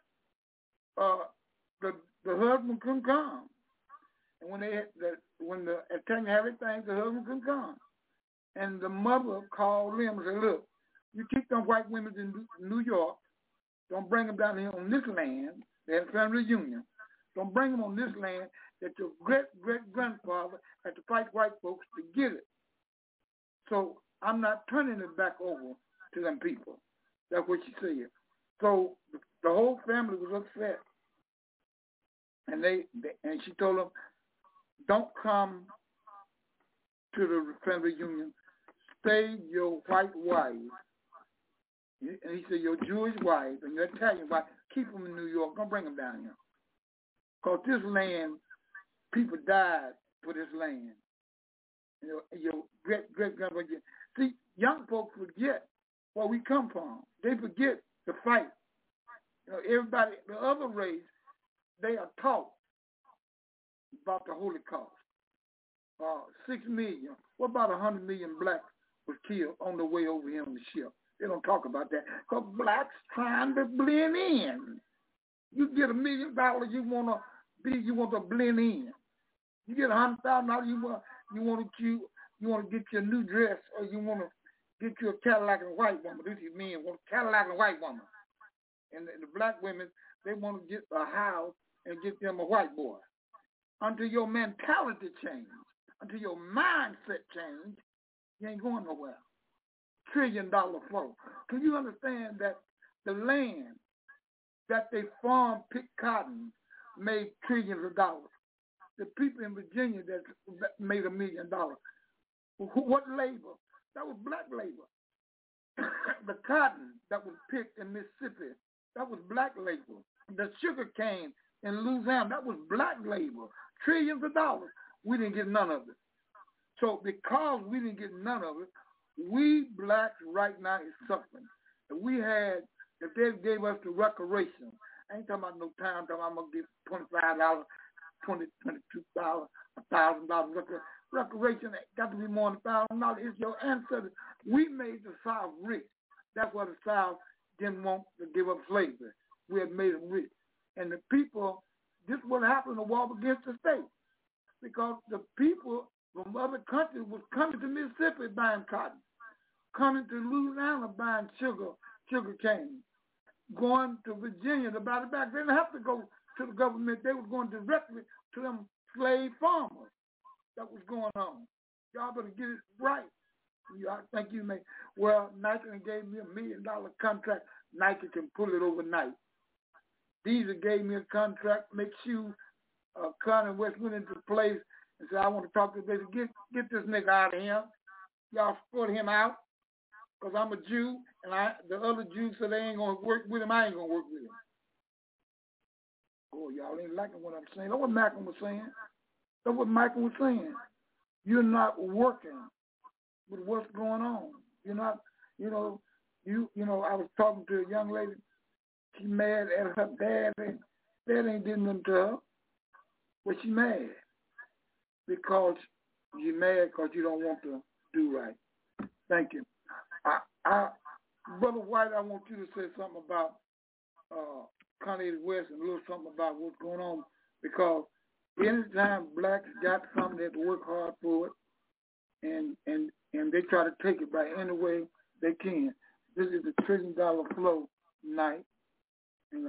[SPEAKER 4] the husband couldn't come. And when the Italian have everything, the husband couldn't come. And the mother called them and said, look, you keep them white women in New York. Don't bring them down here on this land. They had a family reunion. Don't bring them on this land that your great-great-grandfather had to fight white folks to get it. So I'm not turning it back over to them people. That's what she said. So the whole family was upset. And and she told them, don't come to the family reunion. Stay your white wife. And he said, your Jewish wife and your Italian wife, keep them in New York. Don't bring them down here. Because this land, people died for this land. Your great-great-grandmother. See, young folks forget where we come from. They forget the fight. You know, everybody, the other race, they are taught about the Holocaust. 6 million. What about 100 million blacks was killed on the way over here on the ship? They don't talk about that because blacks trying to blend in. You get $1 million, you want to blend in. You get $100,000, you want to get you a new dress, or you want to get you a Cadillac and a white woman. This is men want a Cadillac and a white woman, and the black women, they want to get a house and get them a white boy. until your mentality change, until your mindset change, you ain't going nowhere. $1 trillion flow. Can you understand that the land that they farm, pick cotton, made trillions of dollars? The people in Virginia that made $1 million. What labor? That was black labor. The cotton that was picked in Mississippi, that was black labor. The sugar cane in Louisiana, that was black labor. Trillions of dollars. We didn't get none of it. So because we didn't get none of it, we blacks right now is suffering. If they gave us the reparations, I ain't talking about no time, I'm talking about I'm going to give $25, $22, $1,000. Reparation got to be more than $1,000. It's your ancestors. We made the South rich. That's why the South didn't want to give up slavery. We had made them rich. And the people, this is what happened in the war against the state. Because the people from other countries was coming to Mississippi buying cotton, coming to Louisiana buying sugar cane, going to Virginia to buy it back. They didn't have to go to the government. They was going directly to them slave farmers. That was going on. Y'all better get it right. I think you may. Well, Nike gave me $1 million contract. Nike can pull it overnight. Diesel gave me a contract, make shoes. Kanye West went into place and said, I want to talk to this. Get this nigga out of here. Y'all put him out because I'm a Jew, and the other Jews said they ain't going to work with him. I ain't going to work with him. Oh, y'all ain't liking what I'm saying. That's what Malcolm was saying. That's what Michael was saying. You're not working with what's going on. You're not, I was talking to a young lady. She mad at her dad. Dad ain't doing nothing to her. But she mad because you're mad because you don't want to do right. Thank you. Brother White, I want you to say something about Kanye West and a little something about what's going on, because anytime blacks got something, they have to work hard for it, and they try to take it by any way they can. This is the $1 trillion flow night. And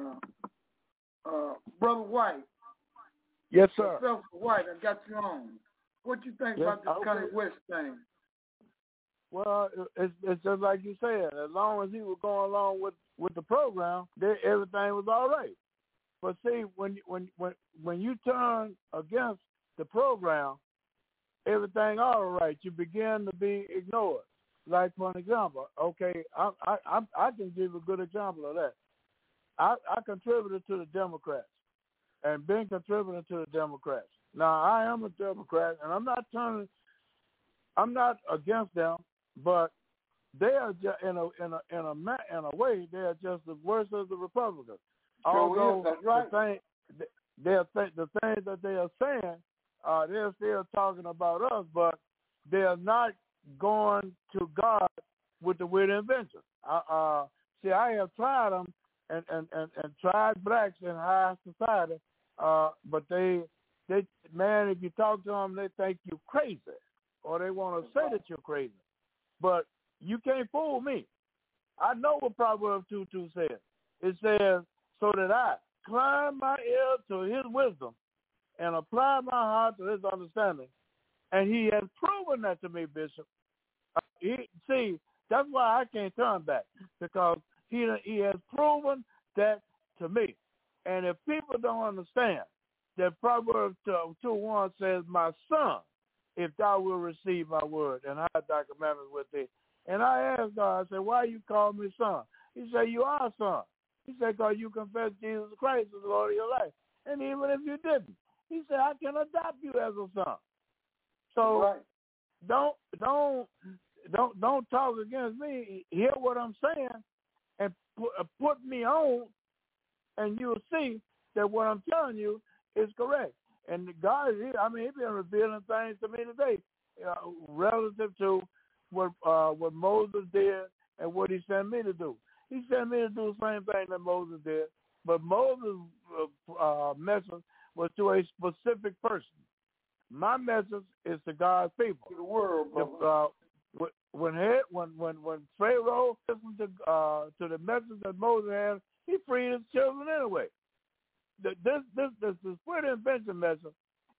[SPEAKER 4] Brother White.
[SPEAKER 8] Yes, sir.
[SPEAKER 4] Professor White, I got you on. What you think about this Kanye West thing?
[SPEAKER 8] Well, it's just like you said. As long as he was going along with the program, everything was all right. But see, when you turn against the program, everything all right. You begin to be ignored. Like, for an example, okay, I can give a good example of that. I contributed to the Democrats and been contributing to the Democrats. Now, I am a Democrat, and I'm not against them, but they are just, in a way, they are just as worse as the Republicans. Although the things that they are saying, they're still talking about us, but they are not going to God with the weird invention. See, I have tried them and tried blacks in high society, but they, man, if you talk to them, they think you're crazy, or they want to say that you're crazy. But you can't fool me. I know what Proverbs 2:2 says. It says, so that I climb my ear to his wisdom and apply my heart to his understanding. And he has proven that to me, Bishop. See, that's why I can't turn back, because he has proven that to me. And if people don't understand that Proverbs 2:1 says, my son, if thou wilt receive my word and hide thy commandments with thee. And I asked God, I said, why you call me son? He said, you are a son. He said, because you confess Jesus Christ as the Lord of your life. And even if you didn't, he said, I can adopt you as a son. So don't talk against me. Hear what I'm saying and put me on, and you'll see that what I'm telling you is correct. And God, he's been revealing things to me today relative to what Moses did and what he sent me to do. He sent me to do the same thing that Moses did, but Moses' message was to a specific person. My message is to God's people.
[SPEAKER 4] To the world,
[SPEAKER 8] when Pharaoh listened to the message that Moses had, he freed his children anyway. This weird invention message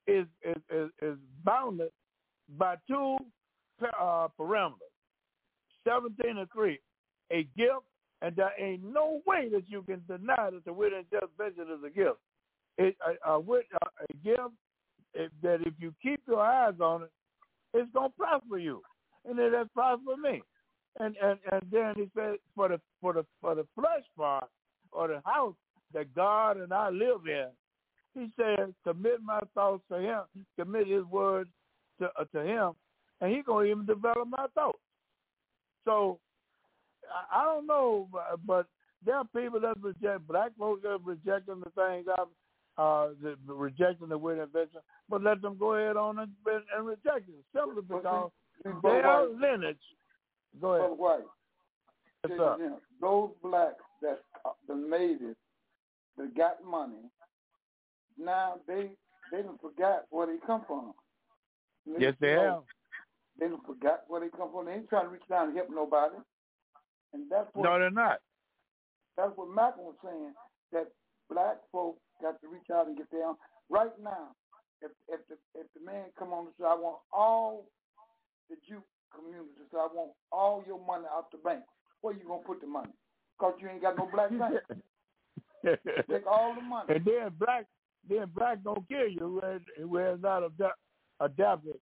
[SPEAKER 8] is bounded by two parameters, 17 and 3, a gift, and there ain't no way that you can deny that the wit and just vision is a gift. A gift that if you keep your eyes on it, it's gonna prosper you, and it has prospered me. And then he said for the flesh part or the house that God and I live in, he said commit my thoughts to Him, commit His words to Him, and He gonna even develop my thoughts. So I don't know, but there are people that reject, black folks that are rejecting the things rejecting the word invention, but let them go ahead on and reject it simply because their lineage. Go ahead.
[SPEAKER 9] White.
[SPEAKER 8] Yes, sir.
[SPEAKER 9] Those blacks that's the natives that got money, now they done forgot where they come from.
[SPEAKER 8] Yes, they have.
[SPEAKER 9] They done forgot where they come from. They ain't trying to reach down and help nobody. And that's what,
[SPEAKER 8] no, they're not.
[SPEAKER 9] That's what Malcolm was saying, that black folks got to reach out and get down. Right now, if the man come on and say, I want all the Jew community to say, I want all your money out the bank, where you going to put the money? Because you ain't got no black bank. Take all the money.
[SPEAKER 8] And then black don't kill you who has not adapted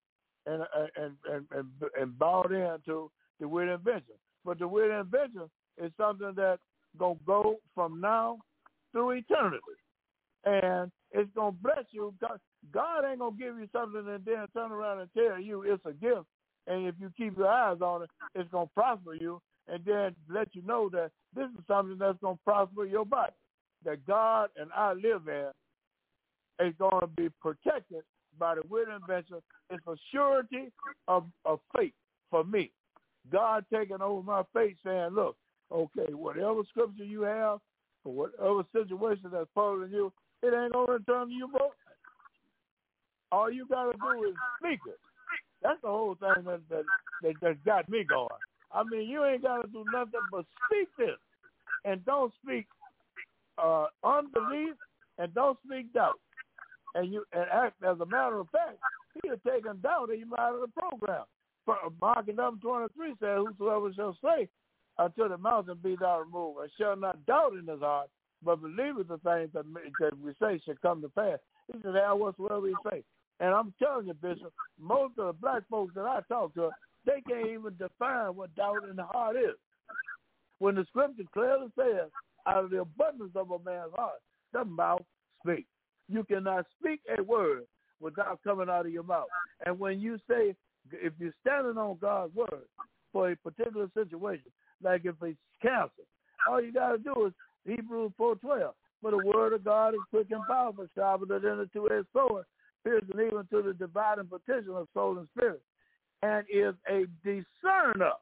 [SPEAKER 8] and bought into the weird invention. But the weird invention is something that gonna go from now through eternity, and it's gonna bless you. God ain't gonna give you something and then turn around and tell you it's a gift, and if you keep your eyes on it, it's gonna prosper you, and then let you know that this is something that's gonna prosper your body. That God and I live in is gonna be protected by the weird invention. It's a surety of faith for me. God taking over my faith, saying, look, okay, whatever scripture you have, or whatever situation that's following you, it ain't going to return to you, bro. All you got to do is speak it. That's the whole thing that got me going. I mean, you ain't got to do nothing but speak this. And don't speak unbelief, and don't speak doubt. And act, as a matter of fact, he had taken doubt him out of the program. Mark 11:23 says, whosoever shall say until the mountain be thou removed, and shall not doubt in his heart, but believeth the things that we say shall come to pass. He said, how whatsoever we say. And I'm telling you, Bishop, most of the black folks that I talk to, they can't even define what doubt in the heart is. When the scripture clearly says, out of the abundance of a man's heart, the mouth speaks. You cannot speak a word without coming out of your mouth. And when you say, if you're standing on God's word for a particular situation, like if it's cancer, all you got to do is Hebrews 4:12. For the word of God is quick and powerful, sharper than a two-edged sword, piercing even to the dividing partition of soul and spirit, and is a discerner,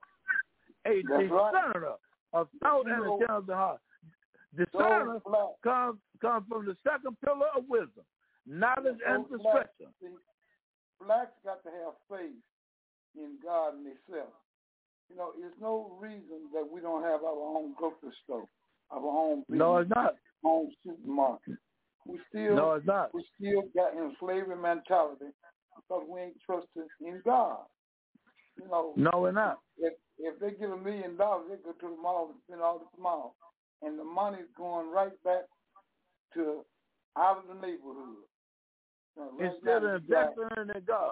[SPEAKER 8] of thought and intent of the heart. Discerner comes from the second pillar of wisdom, knowledge and discretion.
[SPEAKER 9] Blacks got to have faith in God and themselves. You know, there's no reason that we don't have our own grocery store, our own business,
[SPEAKER 8] no, it's not.
[SPEAKER 9] Own supermarket.
[SPEAKER 8] No, it's not.
[SPEAKER 9] We still got in slavery mentality because we ain't trusting in God. You know,
[SPEAKER 8] no, we're not.
[SPEAKER 9] If they give $1 million, they go to the mall and spend all the mall, and the money's going right back to out of the neighborhood.
[SPEAKER 8] Instead of investing in God.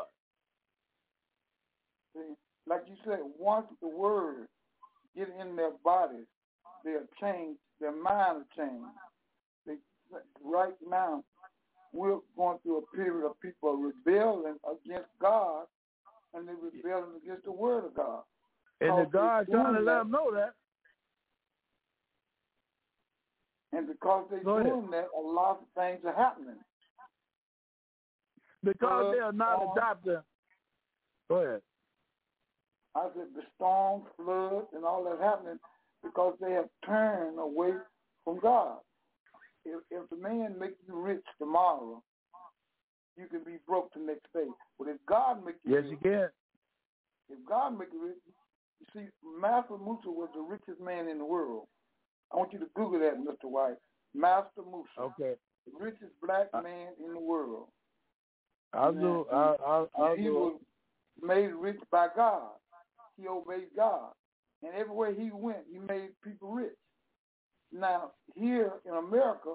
[SPEAKER 9] See, like you said, once the word get in their bodies, they'll change, their mind will change. Right now, we're going through a period of people rebelling against God, and they're rebelling against the word of God.
[SPEAKER 8] And the God trying to let them know that.
[SPEAKER 9] And because they're doing that, a lot of things are happening.
[SPEAKER 8] Because they are not adopted. Go ahead.
[SPEAKER 9] I said the storm, floods, and all that happening because they have turned away from God. If the man makes you rich tomorrow, you can be broke the next day. But if God makes you rich,
[SPEAKER 8] you can.
[SPEAKER 9] If God makes you rich, you see, Master Musa was the richest man in the world. I want you to Google that, Mr. White. Master Musa.
[SPEAKER 8] Okay.
[SPEAKER 9] The richest black man in the world.
[SPEAKER 8] I do.
[SPEAKER 9] He was made rich by God. He obeyed God. And everywhere he went, he made people rich. Now, here in America,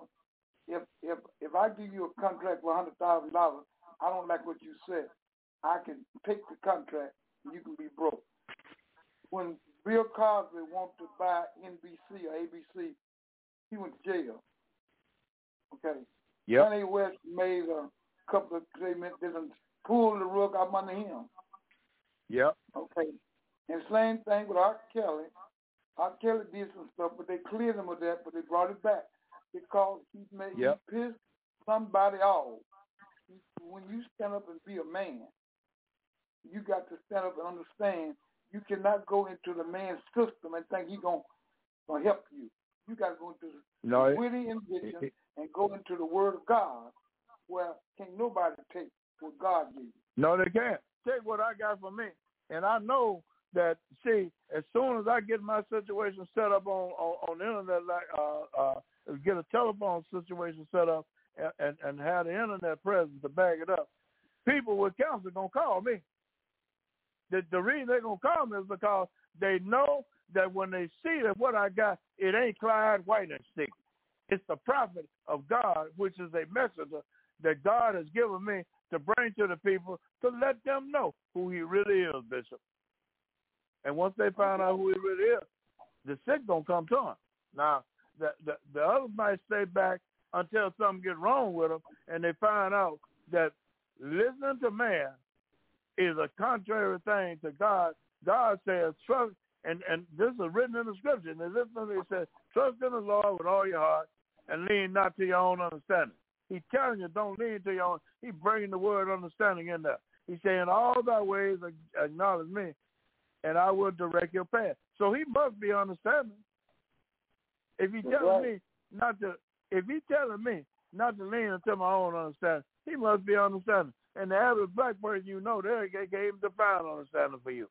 [SPEAKER 9] if I give you a contract for $100,000, I don't like what you said, I can take the contract and you can be broke. When Bill Cosby wanted to buy NBC or ABC, he went to jail. Okay.
[SPEAKER 8] Yep.
[SPEAKER 9] Kanye West made a couple of statements that pulled the rug out under him.
[SPEAKER 8] Yep.
[SPEAKER 9] Okay. And same thing with R. Kelly. R. Kelly did some stuff, but they cleared him of that, but they brought it back because he pissed somebody off. When you stand up and be a man, you got to stand up and understand you cannot go into the man's system and think he's going to help you. You got to go into the witty invention and go into the Word of God, where can't nobody take what God gave you.
[SPEAKER 8] No, they can't. Take what I got for me. And I know that, see, as soon as I get my situation set up on the internet, like get a telephone situation set up and have the internet presence to back it up, people with counsel are going to call me. The reason they're going to call me is because they know that when they see that what I got, it ain't Clyde White and Stick. It's the prophet of God, which is a messenger that God has given me to bring to the people to let them know who he really is, Bishop. And once they find out who he really is, the sick don't come to him. Now, the others might stay back until something gets wrong with them, and they find out that listening to man is a contrary thing to God. God says, trust, and this is written in the scripture. And it says, trust in the Lord with all your heart and lean not to your own understanding. He's telling you don't lean to your own. He's bringing the word understanding in there. He's saying, all thy ways acknowledge me, and I will direct your path. So he must be understanding. If he's telling me not to lean into my own understanding, he must be understanding. And the average black person, they gave him divine understanding for you.